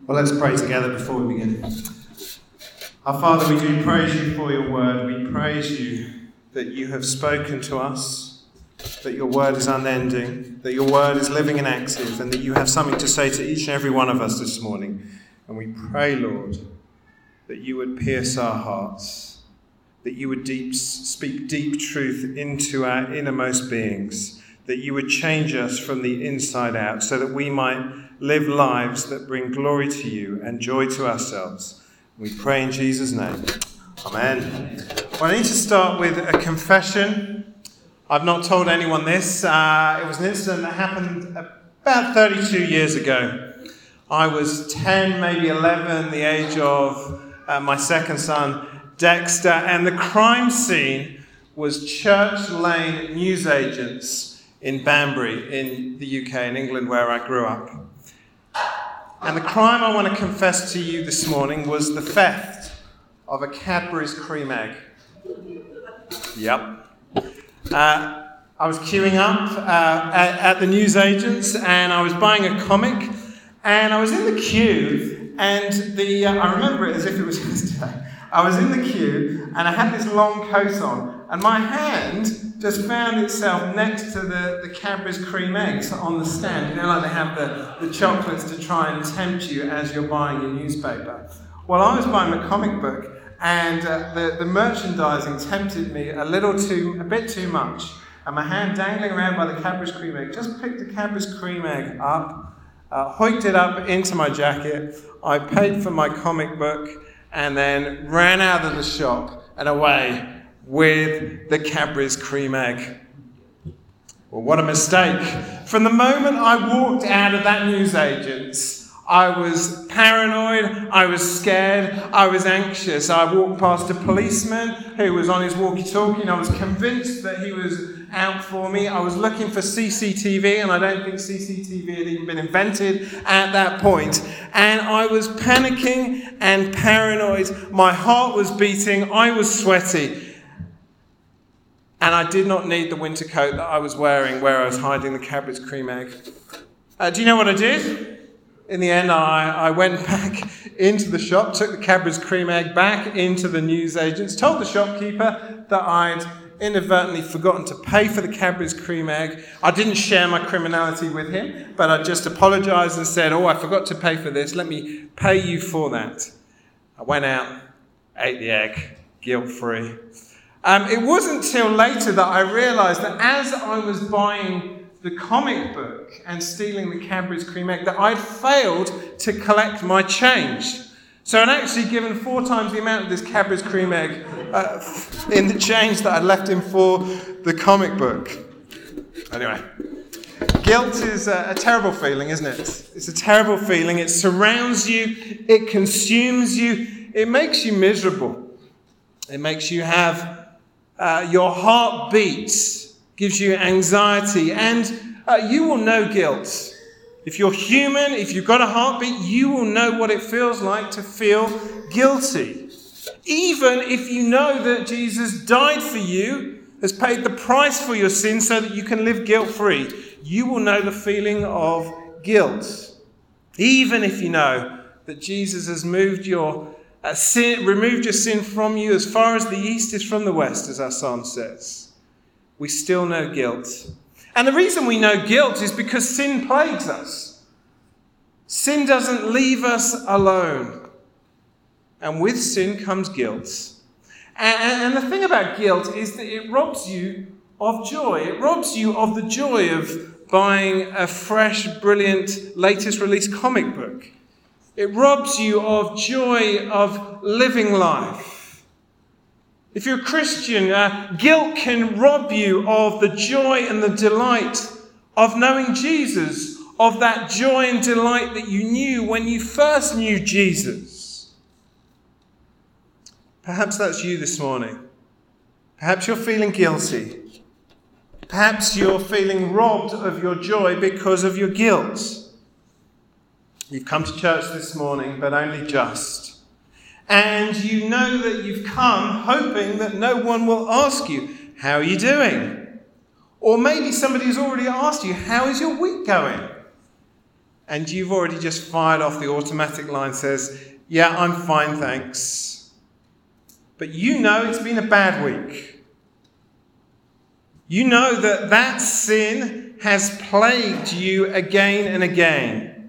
Well, let's pray together before we begin. Our Father, we do praise you for your word. We praise you that you have spoken to us, that your word is unending, that your word is living and active, and that you have something to say to each and every one of us this morning. And we pray, Lord, that you would pierce our hearts, that you would speak deep truth into our innermost beings, that you would change us from the inside out so that we might live lives that bring glory to you and joy to ourselves. We pray in Jesus' name. Amen. Well, I need to start with a confession. I've not told anyone this. It was an incident that happened about 32 years ago. I was 10, maybe 11, the age of my second son, Dexter, and the crime scene was Church Lane newsagents in Banbury in the UK, in England, where I grew up. And the crime I want to confess to you this morning was the theft of a Cadbury's cream egg. Yep. I was queuing up at the newsagents, and I was buying a comic, and I was in the queue, and I remember it as if it was yesterday. I was in the queue, and I had this long coat on, and my hand just found itself next to the Cadbury's cream eggs on the stand. You know, like they have the chocolates to try and tempt you as you're buying your newspaper. Well, I was buying a comic book, and the merchandising tempted me a bit too much. And my hand dangling around by the Cadbury's cream egg, just picked the Cadbury's cream egg up, hoiked it up into my jacket. I paid for my comic book, and then ran out of the shop and away with the Cadbury's cream egg. Well, what a mistake. From the moment I walked out of that newsagent's, I was paranoid, I was scared, I was anxious. I walked past a policeman who was on his walkie-talkie, and I was convinced that he was out for me. I was looking for CCTV, and I don't think CCTV had even been invented at that point. And I was panicking and paranoid. My heart was beating, I was sweaty. And I did not need the winter coat that I was wearing where I was hiding the Cadbury's cream egg. Do you know what I did? In the end, I went back into the shop, took the Cadbury's cream egg back into the newsagents, told the shopkeeper that I'd inadvertently forgotten to pay for the Cadbury's cream egg. I didn't share my criminality with him, but I just apologised and said, I forgot to pay for this. Let me pay you for that. I went out, ate the egg, guilt-free. It wasn't till later that I realised that as I was buying the comic book and stealing the Cadbury's cream egg, that I'd failed to collect my change. So I'd actually given 4 times the amount of this Cadbury's cream egg in the change that I'd left him for the comic book. Anyway, guilt is a terrible feeling, isn't it? It's a terrible feeling. It surrounds you. It consumes you. It makes you miserable. It makes you have your heart beats. Gives you anxiety, and you will know guilt. If you're human, if you've got a heartbeat, you will know what it feels like to feel guilty. Even if you know that Jesus died for you, has paid the price for your sin so that you can live guilt-free, you will know the feeling of guilt. Even if you know that Jesus has removed your sin from you as far as the east is from the west, as our psalm says. We still know guilt. And the reason we know guilt is because sin plagues us. Sin doesn't leave us alone. And with sin comes guilt. And the thing about guilt is that it robs you of joy. It robs you of the joy of buying a fresh, brilliant, latest release comic book. It robs you of joy of living life. If you're a Christian, guilt can rob you of the joy and the delight of knowing Jesus, of that joy and delight that you knew when you first knew Jesus. Perhaps that's you this morning. Perhaps you're feeling guilty. Perhaps you're feeling robbed of your joy because of your guilt. You've come to church this morning, but only just. And you know that you've come hoping that no one will ask you, how are you doing? Or maybe somebody has already asked you, how is your week going? and you've already just fired off the automatic line says, yeah, I'm fine, thanks. But you know it's been a bad week. You know that sin has plagued you again and again.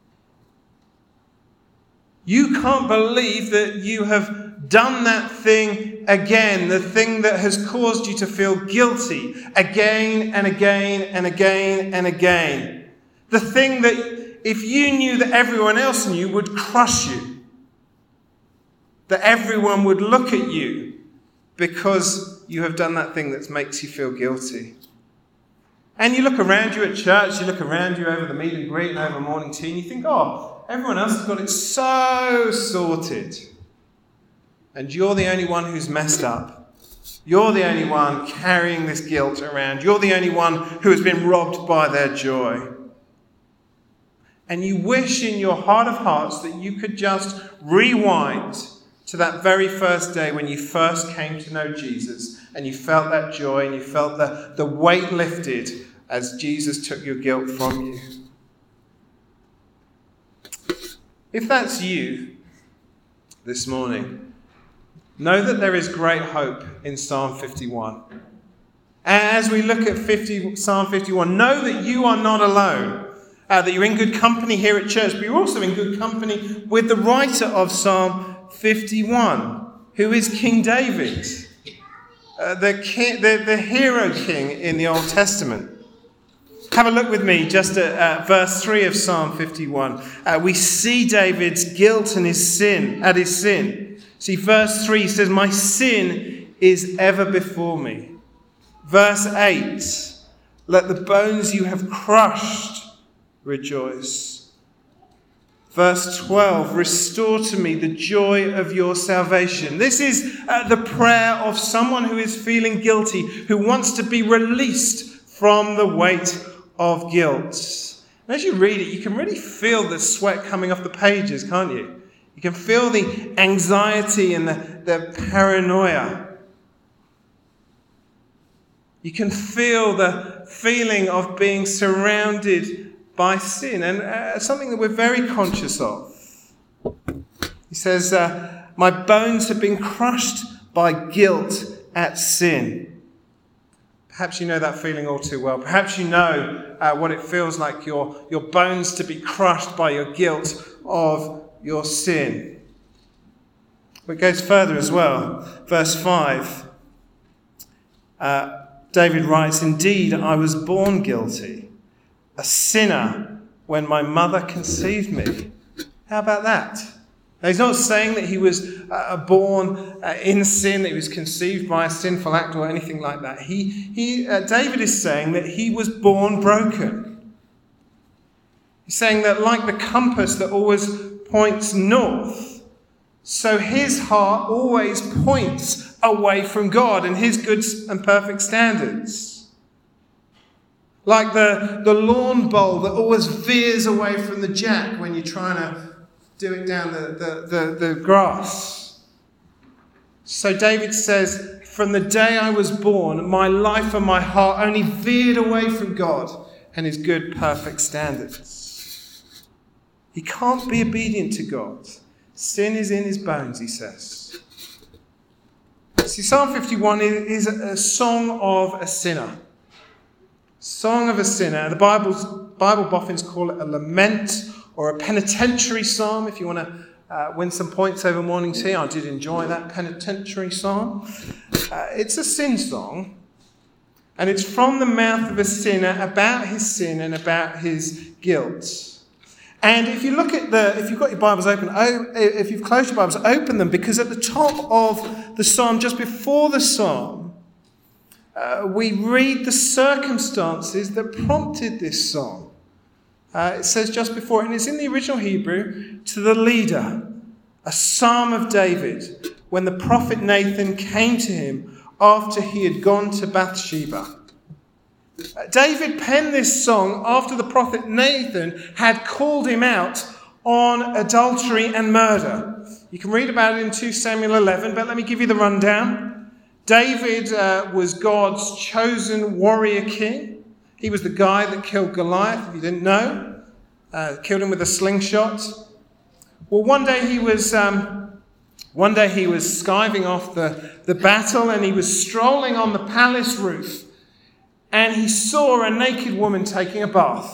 You can't believe that you have done that thing again, the thing that has caused you to feel guilty again and again and again and again. The thing that if you knew that everyone else knew would crush you. That everyone would look at you because you have done that thing that makes you feel guilty. And you look around you at church, you look around you over the meet and greet and over morning tea, and you think, oh, everyone else has got it so sorted. And you're the only one who's messed up. You're the only one carrying this guilt around. You're the only one who has been robbed by their joy. And you wish in your heart of hearts that you could just rewind to that very first day when you first came to know Jesus and you felt that joy and you felt the weight lifted as Jesus took your guilt from you. If that's you this morning, know that there is great hope in Psalm 51. As we look at Psalm 51, know that you are not alone. That you're in good company here at church, but you're also in good company with the writer of Psalm 51, who is King David, the hero king in the Old Testament. Have a look with me just at verse 3 of Psalm 51. We see David's guilt and his sin. See, verse 3 says, my sin is ever before me. Verse 8, let the bones you have crushed rejoice. Verse 12, restore to me the joy of your salvation. This is the prayer of someone who is feeling guilty, who wants to be released from the weight of guilt. And as you read it, you can really feel the sweat coming off the pages, can't you? You can feel the anxiety and the paranoia. You can feel the feeling of being surrounded by sin, and something that we're very conscious of. He says, my bones have been crushed by guilt at sin. Perhaps you know that feeling all too well. Perhaps you know what it feels like, your bones to be crushed by your guilt of your sin. But it goes further as well. Verse 5, David writes, indeed, I was born guilty, a sinner when my mother conceived me. How about that? Now, he's not saying that he was born in sin, that he was conceived by a sinful act or anything like that. David is saying that he was born broken. He's saying that like the compass that always points north, so his heart always points away from God and his good and perfect standards. Like the lawn bowl that always veers away from the jack when you're trying to do it down the grass. So David says, from the day I was born, my life and my heart only veered away from God and his good, perfect standards. He can't be obedient to God. Sin is in his bones, he says. See, Psalm 51 is a song of a sinner. Song of a sinner. The Bible boffins call it a lament or a penitentiary psalm. If you want to win some points over morning tea, I did enjoy that penitentiary psalm. It's a sin song, and it's from the mouth of a sinner about his sin and about his guilt. And if you look at if you've got your Bibles open, if you've closed your Bibles, open them, because at the top of the psalm, just before the psalm, we read the circumstances that prompted this song. It says just before, and it's in the original Hebrew, to the leader, a psalm of David, when the prophet Nathan came to him after he had gone to Bathsheba. David penned this song after the prophet Nathan had called him out on adultery and murder. You can read about it in 2 Samuel 11, but let me give you the rundown. David was God's chosen warrior king. He was the guy that killed Goliath, if you didn't know. killed him with a slingshot. Well, one day he was skiving off the battle, and he was strolling on the palace roof, and he saw a naked woman taking a bath.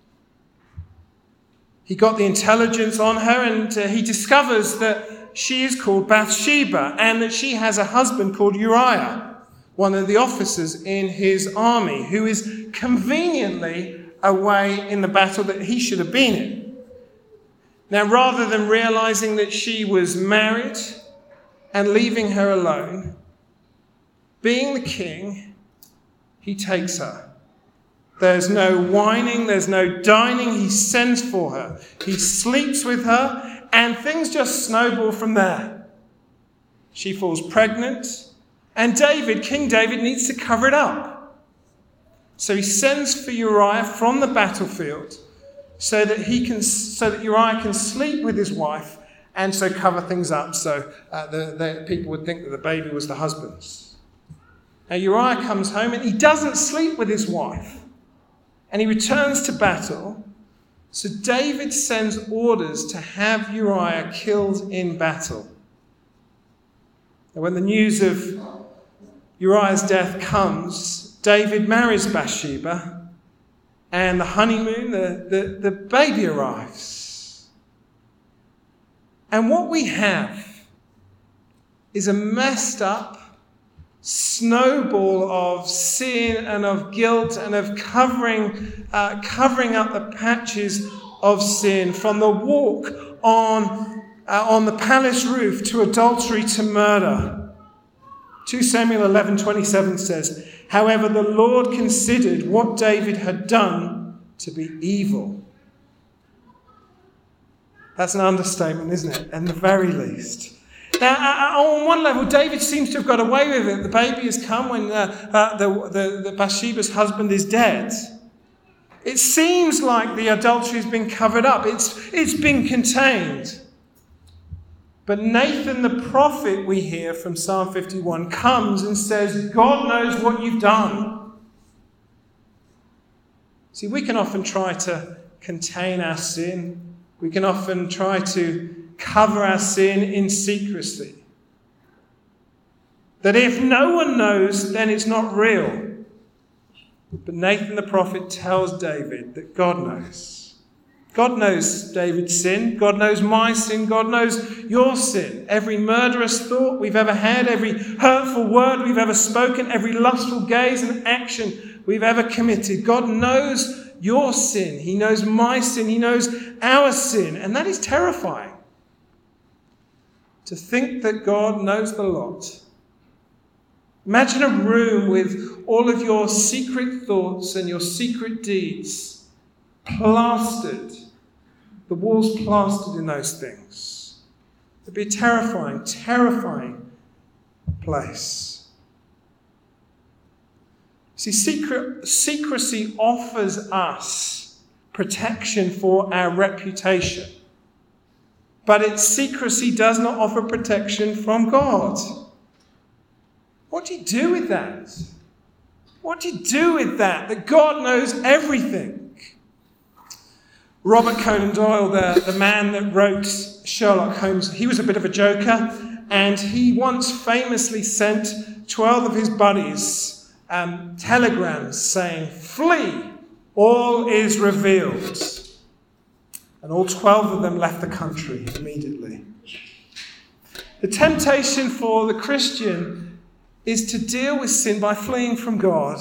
He got the intelligence on her, and he discovers that she is called Bathsheba, and that she has a husband called Uriah, one of the officers in his army, who is conveniently away in the battle that he should have been in. Now, rather than realizing that she was married and leaving her alone, being the king, he takes her. There's no whining, there's no dining. He sends for her. He sleeps with her, and things just snowball from there. She falls pregnant, and King David, needs to cover it up. So he sends for Uriah from the battlefield so that Uriah can sleep with his wife and so cover things up, so the people would think that the baby was the husband's. Now Uriah comes home, and he doesn't sleep with his wife. And he returns to battle. So David sends orders to have Uriah killed in battle. And when the news of Uriah's death comes, David marries Bathsheba, and the honeymoon, the baby arrives. And what we have is a messed up snowball of sin and of guilt and of covering up the patches of sin, from the walk on the palace roof to adultery to murder. 2 Samuel 11:27 says, "However, the Lord considered what David had done to be evil." That's an understatement, isn't it? At the very least. Now, on one level, David seems to have got away with it. The baby has come when the Bathsheba's husband is dead. It seems like the adultery has been covered up. It's been contained. But Nathan the prophet, we hear from Psalm 51, comes and says, God knows what you've done. See, we can often try to contain our sin. We can often try to cover our sin in secrecy. That if no one knows, then it's not real. But Nathan the prophet tells David that God knows. God knows David's sin. God knows my sin. God knows your sin. Every murderous thought we've ever had, every hurtful word we've ever spoken, every lustful gaze and action we've ever committed. God knows your sin. He knows my sin. He knows our sin. And that is terrifying. To think that God knows the lot. Imagine a room with all of your secret thoughts and your secret deeds plastered. The walls plastered in those things. It'd be a terrifying, terrifying place. See, secrecy offers us protection for our reputation. But its secrecy does not offer protection from God. What do you do with that? What do you do with that? That God knows everything. Robert Conan Doyle, the man that wrote Sherlock Holmes, he was a bit of a joker, and he once famously sent 12 of his buddies telegrams saying, "Flee, all is revealed." And all 12 of them left the country immediately. The temptation for the Christian is to deal with sin by fleeing from God.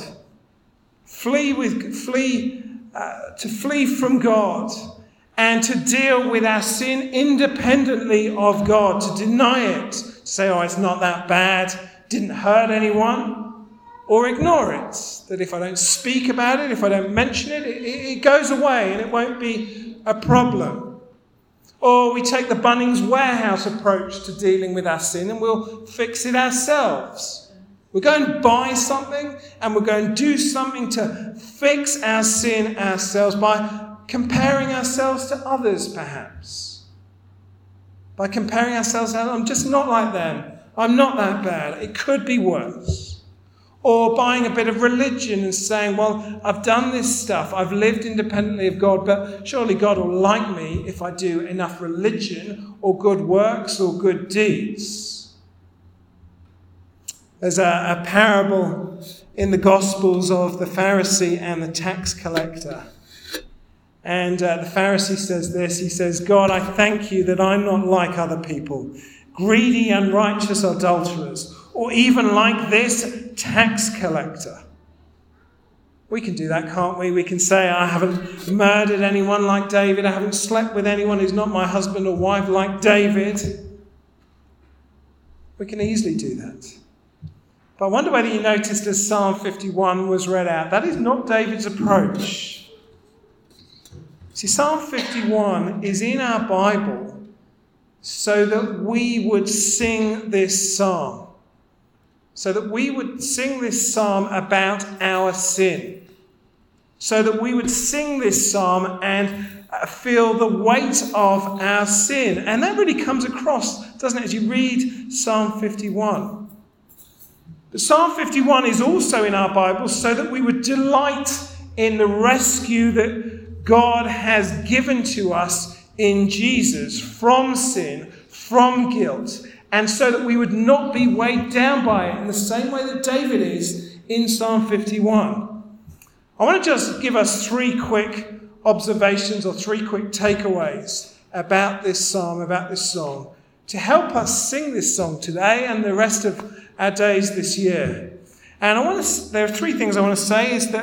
To flee from God and to deal with our sin independently of God, to deny it, to say, "Oh, it's not that bad, didn't hurt anyone," or ignore it, that if I don't speak about it, if I don't mention it, it goes away and it won't be a problem. Or we take the Bunnings Warehouse approach to dealing with our sin and we'll fix it ourselves. We'll go and buy something and we'll go and do something to fix our sin ourselves by comparing ourselves to others, perhaps. By comparing ourselves, I'm just not like them. I'm not that bad. It could be worse. Or buying a bit of religion and saying, well, I've done this stuff, I've lived independently of God, but surely God will like me if I do enough religion or good works or good deeds. There's a parable in the Gospels of the Pharisee and the tax collector. And the Pharisee says this, he says, God, I thank you that I'm not like other people, greedy, unrighteous adulterers, or even like this tax collector. We can do that, can't we? We can say, I haven't murdered anyone like David. I haven't slept with anyone who's not my husband or wife like David. We can easily do that. But I wonder whether you noticed as Psalm 51 was read out, that is not David's approach. See, Psalm 51 is in our Bible so that we would sing this psalm. So that we would sing this psalm about our sin. So that we would sing this psalm and feel the weight of our sin. And that really comes across, doesn't it, as you read Psalm 51. But Psalm 51 is also in our Bible so that we would delight in the rescue that God has given to us in Jesus from sin, from guilt, and so that we would not be weighed down by it in the same way that David is in Psalm 51. I want to just give us 3 quick observations or 3 quick takeaways about this psalm, about this song, to help us sing this song today and the rest of our days this year. And there are 3 things I want to say is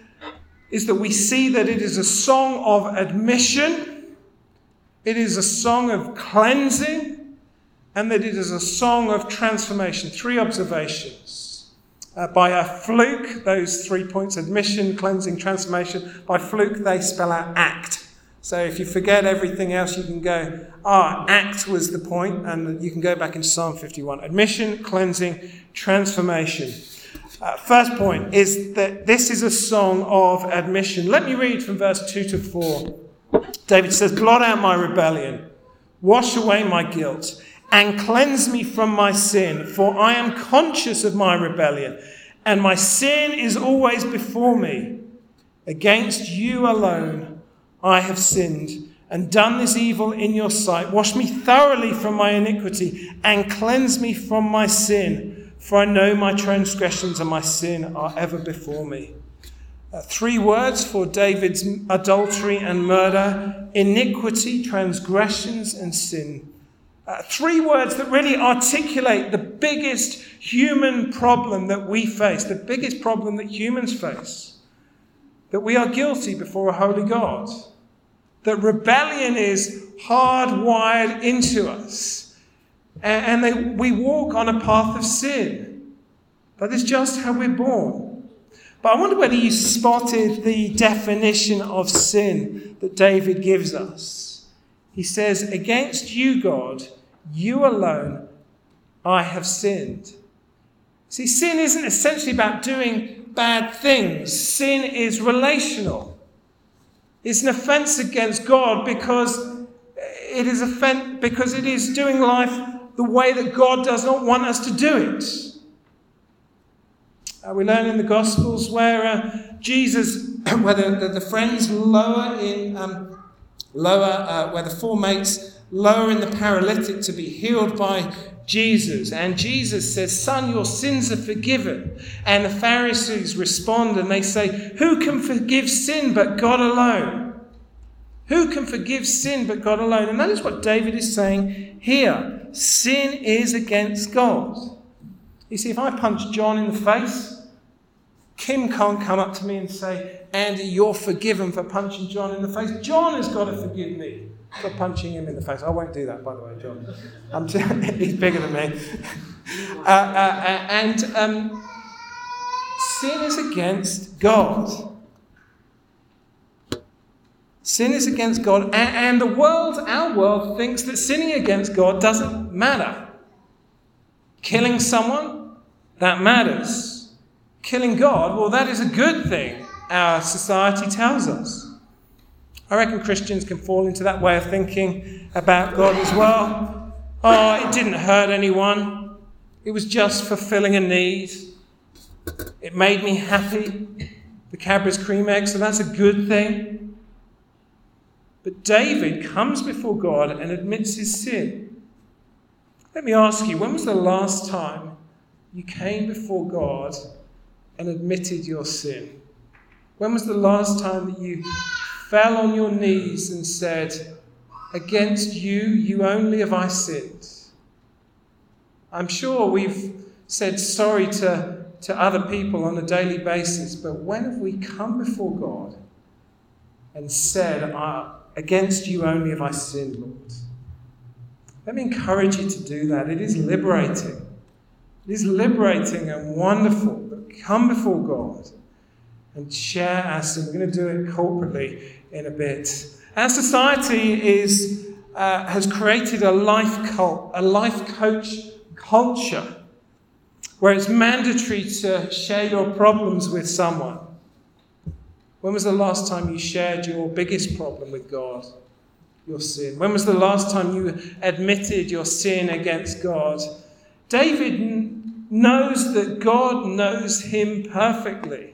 that we see that it is a song of admission, it is a song of cleansing, and that it is a song of transformation. 3 observations. By a fluke, those 3 points, admission, cleansing, transformation, by fluke they spell out act. So if you forget everything else, you can go, act was the point, and you can go back into Psalm 51. Admission, cleansing, transformation. First point is that this is a song of admission. Let me read from verse 2 to 4. David says, blot out my rebellion, wash away my guilt, and cleanse me from my sin, for I am conscious of my rebellion, and my sin is always before me. Against you alone I have sinned, and done this evil in your sight. Wash me thoroughly from my iniquity, and cleanse me from my sin, for I know my transgressions and my sin are ever before me. 3 words for David's adultery and murder: iniquity, transgressions, and sin. 3 words that really articulate the biggest human problem that we face, the biggest problem that humans face, that we are guilty before a holy God, that rebellion is hardwired into us, and that we walk on a path of sin. That is just how we're born. But I wonder whether you spotted the definition of sin that David gives us. He says, against you, God, you alone, I have sinned. See, sin isn't essentially about doing bad things. Sin is relational. It's an offense against God because it is doing life the way that God does not want us to do it. We learn in the Gospels where Jesus, where the friends where the 4 mates lower in the paralytic to be healed by Jesus. And Jesus says, son, your sins are forgiven. And the Pharisees respond and they say, who can forgive sin but God alone? Who can forgive sin but God alone? And that is what David is saying here. Sin is against God. You see, if I punch John in the face, Kim can't come up to me and say, Andy, you're forgiven for punching John in the face. John has got to forgive me for punching him in the face. I won't do that, by the way, John. He's bigger than me. Sin is against God. Sin is against God. And our world, thinks that sinning against God doesn't matter. Killing someone, that matters. Killing God, well, that is a good thing, our society tells us. I reckon Christians can fall into that way of thinking about God as well. Oh, it didn't hurt anyone. It was just fulfilling a need. It made me happy. The Cadbury's cream egg, so that's a good thing. But David comes before God and admits his sin. Let me ask you, when was the last time you came before God and admitted your sin? When was the last time that you fell on your knees and said, "Against you, you only have I sinned"? I'm sure we've said sorry to other people on a daily basis, but when have we come before God and said, "Against you only have I sinned, Lord"? Let me encourage you to do that. It is liberating. It is liberating and wonderful. But come before God and share our sin. We're going to do it corporately in a bit. Our society has created a life coach culture where it's mandatory to share your problems with someone. When was the last time you shared your biggest problem with God? Your sin. When was the last time you admitted your sin against God? David knows that God knows him perfectly.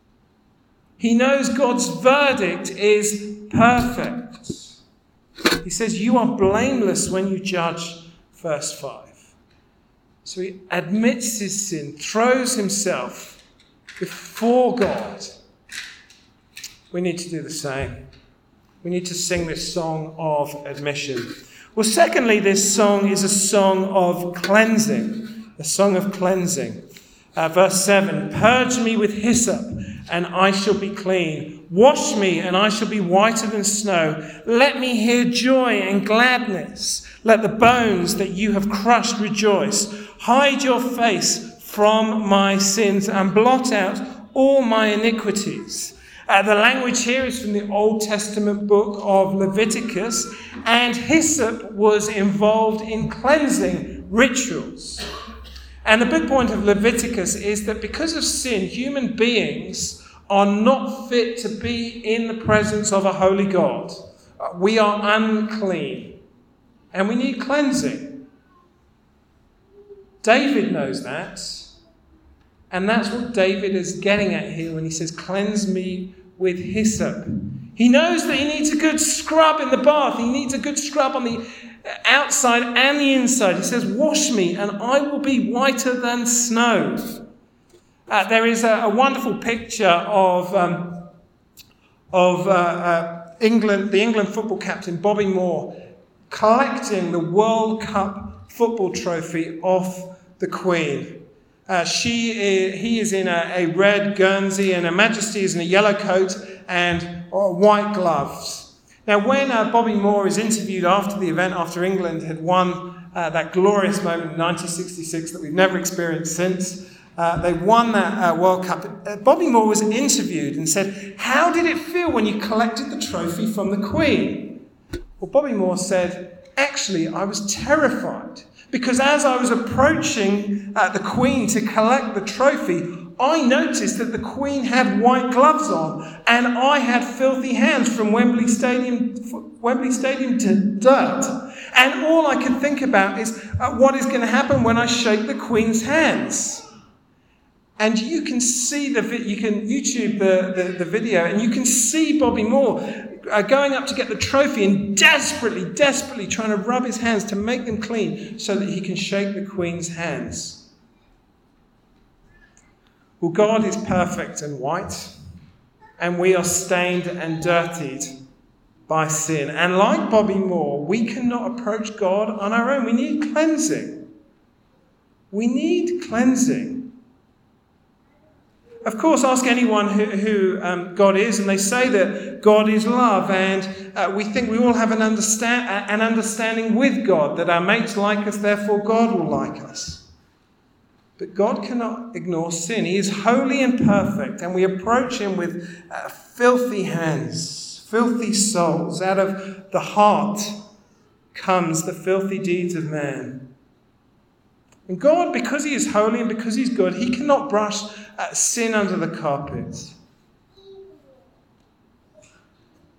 He knows God's verdict is perfect. He says, "You are blameless when you judge," verse 5. So he admits his sin, throws himself before God. We need to do the same. We need to sing this song of admission. Well, secondly, this song is a song of cleansing. A song of cleansing. Verse 7, "Purge me with hyssop, and I shall be clean. Wash me, and I shall be whiter than snow. Let me hear joy and gladness. Let the bones that you have crushed rejoice. Hide your face from my sins and blot out all my iniquities." The language here is from the Old Testament book of Leviticus, and hyssop was involved in cleansing rituals. And the big point of Leviticus is that because of sin, human beings are not fit to be in the presence of a holy God. We are unclean, and we need cleansing. David knows that, and that's what David is getting at here when he says, "Cleanse me with hyssop." He knows that he needs a good scrub in the bath. He needs a good scrub on the outside and the inside. He says, "Wash me, and I will be whiter than snow." There is a wonderful picture of England, the England football captain Bobby Moore, collecting the World Cup football trophy off the Queen. He is in a red Guernsey, and Her Majesty is in a yellow coat and white gloves. Now, when Bobby Moore is interviewed after the event, after England had won that glorious moment in 1966 that we've never experienced since, they won that World Cup. Bobby Moore was interviewed and said, "How did it feel when you collected the trophy from the Queen?" Well, Bobby Moore said, "Actually, I was terrified. Because as I was approaching the Queen to collect the trophy, I noticed that the Queen had white gloves on, and I had filthy hands from Wembley Stadium to dirt. And all I could think about is what is going to happen when I shake the Queen's hands." And you can see you can YouTube the video, and you can see Bobby Moore going up to get the trophy and desperately trying to rub his hands to make them clean so that he can shake the Queen's hands. Well, God is perfect and white, and we are stained and dirtied by sin. And like Bobby Moore, we cannot approach God on our own. We need cleansing. We need cleansing. Of course, ask anyone who God is, and they say that God is love, and we think we all have an understanding with God, that our mates like us, therefore God will like us. But God cannot ignore sin. He is holy and perfect, and we approach him with filthy hands, filthy souls. Out of the heart comes the filthy deeds of man. And God, because he is holy and because he's good, he cannot brush sin under the carpet.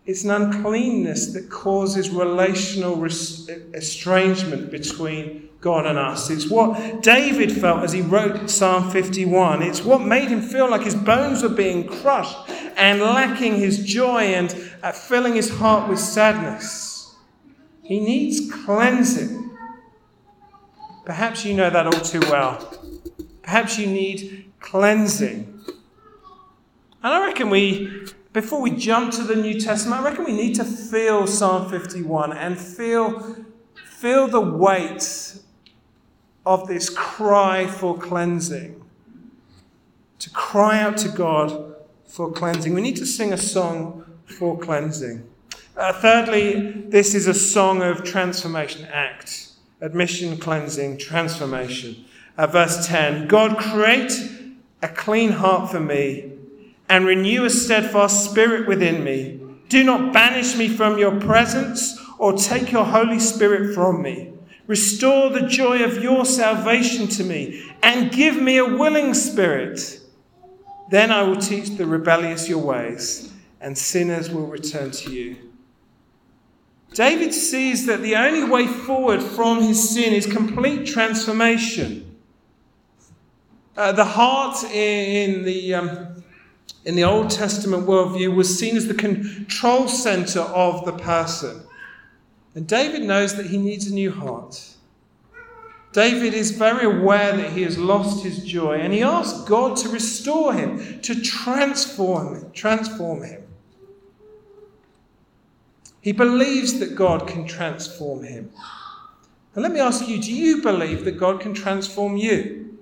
It's an uncleanness that causes relational estrangement between God and us. It's what David felt as he wrote Psalm 51. It's what made him feel like his bones were being crushed and lacking his joy and filling his heart with sadness. He needs cleansing. Perhaps you know that all too well. Perhaps you need cleansing. And I reckon before we jump to the New Testament, I reckon we need to feel Psalm 51 and feel the weight of this cry for cleansing. To cry out to God for cleansing. We need to sing a song for cleansing. Thirdly, this is a song of transformation act. Admission, cleansing, transformation. Verse 10, God, create a clean heart for me and renew a steadfast spirit within me. Do not banish me from your presence or take your Holy Spirit from me. Restore the joy of your salvation to me and give me a willing spirit. Then I will teach the rebellious your ways and sinners will return to you. David sees that the only way forward from his sin is complete transformation. The heart in the Old Testament worldview was seen as the control center of the person. And David knows that he needs a new heart. David is very aware that he has lost his joy, and he asks God to restore him, to transform him. He believes that God can transform him. And let me ask you, do you believe that God can transform you?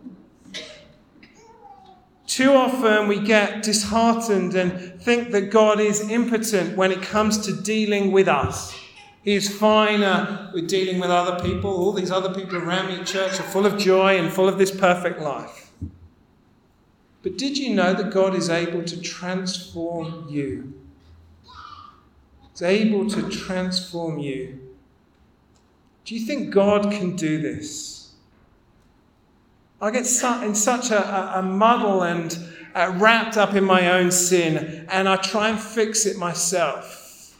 Too often we get disheartened and think that God is impotent when it comes to dealing with us. He is fine with dealing with other people. All these other people around me at church are full of joy and full of this perfect life. But did you know that God is able to transform you? He's able to transform you. Do you think God can do this? I get in such a muddle and wrapped up in my own sin, and I try and fix it myself.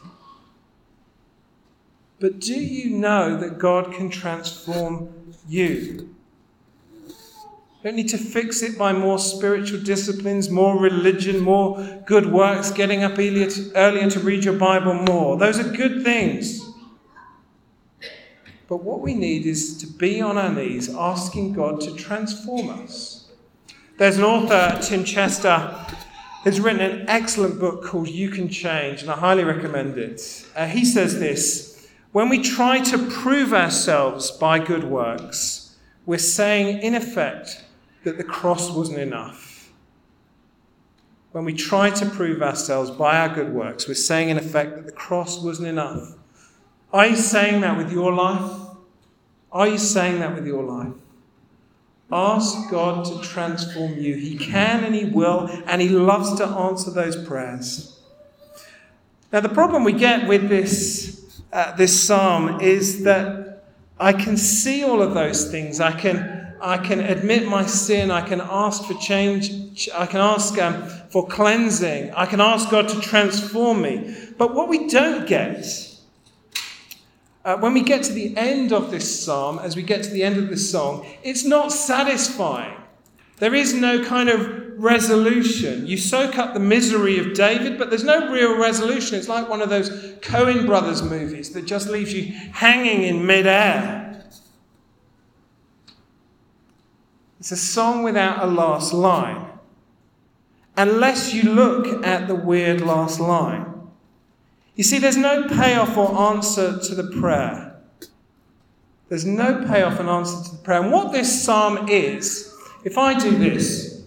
But do you know that God can transform you? You don't need to fix it by more spiritual disciplines, more religion, more good works, getting up earlier to read your Bible more. Those are good things. But what we need is to be on our knees asking God to transform us. There's an author, Tim Chester, who's written an excellent book called You Can Change, and I highly recommend it. He says this: when we try to prove ourselves by good works, we're saying, in effect, that the cross wasn't enough. When we try to prove ourselves by our good works, we're saying, in effect, that the cross wasn't enough. Are you saying that with your life? Are you saying that with your life? Ask God to transform you. He can and he will, and he loves to answer those prayers. Now, the problem we get with this psalm is that I can see all of those things. I can admit my sin. I can ask for change. I can ask for cleansing. I can ask God to transform me. But what we don't get, when we get to the end of this psalm, as we get to the end of this song, it's not satisfying. There is no kind of resolution. You soak up the misery of David, but there's no real resolution. It's like one of those Coen brothers movies that just leaves you hanging in midair. It's a song without a last line, unless you look at the weird last line. You see, there's no payoff or answer to the prayer. There's no payoff and answer to the prayer. And what this psalm is, if I do this,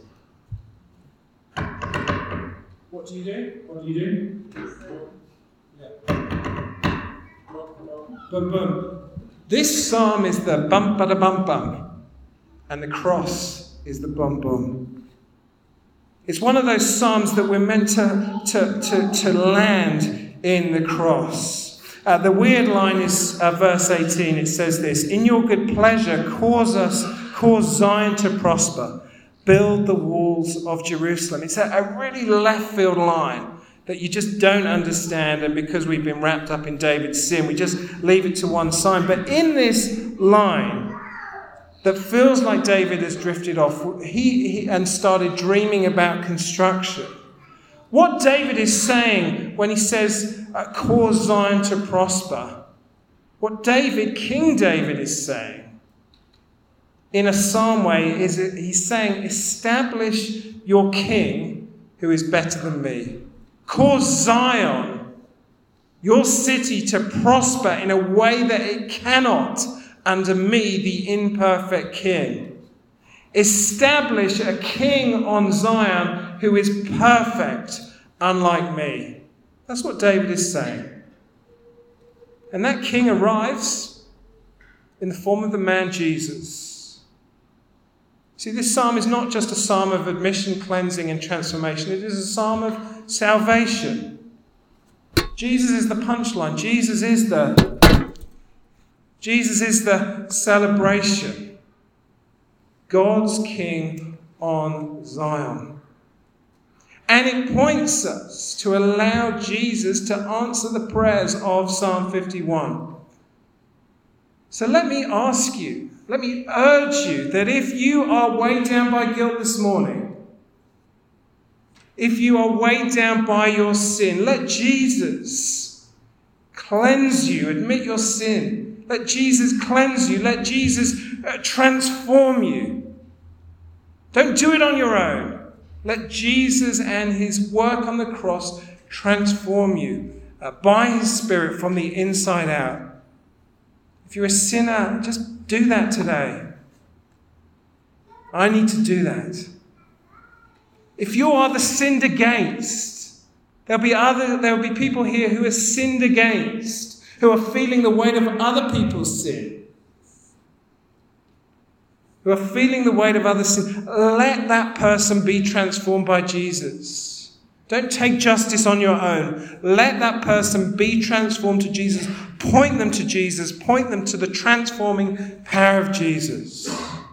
what do you do? What do you do? Yeah. Boom, boom. This psalm is the bum, bada, bum, bum. And the cross is the bum, bum. It's one of those psalms that we're meant to land in the cross. The weird line is verse 18. It says this: in your good pleasure, cause Zion to prosper. Build the walls of Jerusalem. It's a really left field line. that you just don't understand, and because we've been wrapped up in David's sin, we just leave it to one side. But in this line that feels like David has drifted off and started dreaming about construction, what David is saying when he says, cause Zion to prosper, what King David is saying, in a psalm way, is he's saying, establish your king who is better than me. Cause Zion, your city, to prosper in a way that it cannot under me, the imperfect king. Establish a king on Zion who is perfect, unlike me. That's what David is saying. And that king arrives in the form of the man Jesus. See, this psalm is not just a psalm of admission, cleansing, and transformation. It is a psalm of salvation. Jesus is the punchline. Jesus is the celebration. God's King on Zion. And it points us to allow Jesus to answer the prayers of Psalm 51. So let me ask you, let me urge you that if you are weighed down by guilt this morning, if you are weighed down by your sin, let Jesus cleanse you. Admit your sin. Let Jesus cleanse you. Let Jesus transform you. Don't do it on your own. Let Jesus and his work on the cross transform you by his Spirit from the inside out. If you're a sinner, just do that today. I need to do that. If you are the sinned against, there'll be people here who are sinned against, who are feeling the weight of other people's sin. Who are feeling the weight of other sin. Let that person be transformed by Jesus. Don't take justice on your own. Let that person be transformed to Jesus. Point them to Jesus. Point them to the transforming power of Jesus.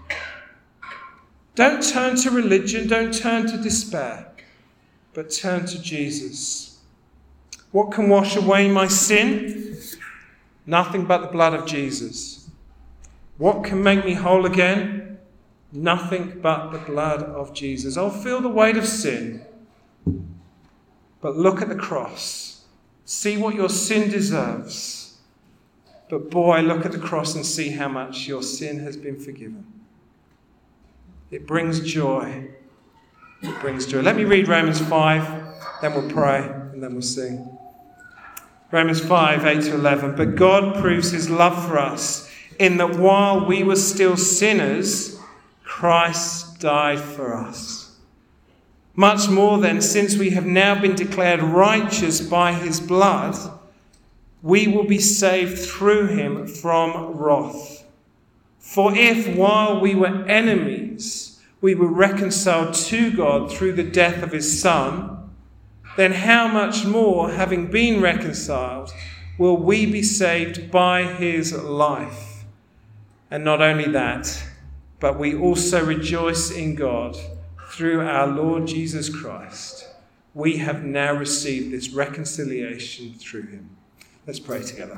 Don't turn to religion. Don't turn to despair. But turn to Jesus. What can wash away my sin? Nothing but the blood of Jesus. What can make me whole again? Nothing but the blood of Jesus. I'll feel the weight of sin. But look at the cross. See what your sin deserves. But boy, look at the cross and see how much your sin has been forgiven. It brings joy. It brings joy. Let me read Romans 5, then we'll pray, and then we'll sing. Romans 5, 8 to 11. But God proves his love for us in that while we were still sinners, Christ died for us. Much more then, since we have now been declared righteous by his blood, we will be saved through him from wrath. For if, while we were enemies, we were reconciled to God through the death of his Son, then how much more, having been reconciled, will we be saved by his life? And not only that, but we also rejoice in God through our Lord Jesus Christ. We have now received this reconciliation through him. Let's pray together.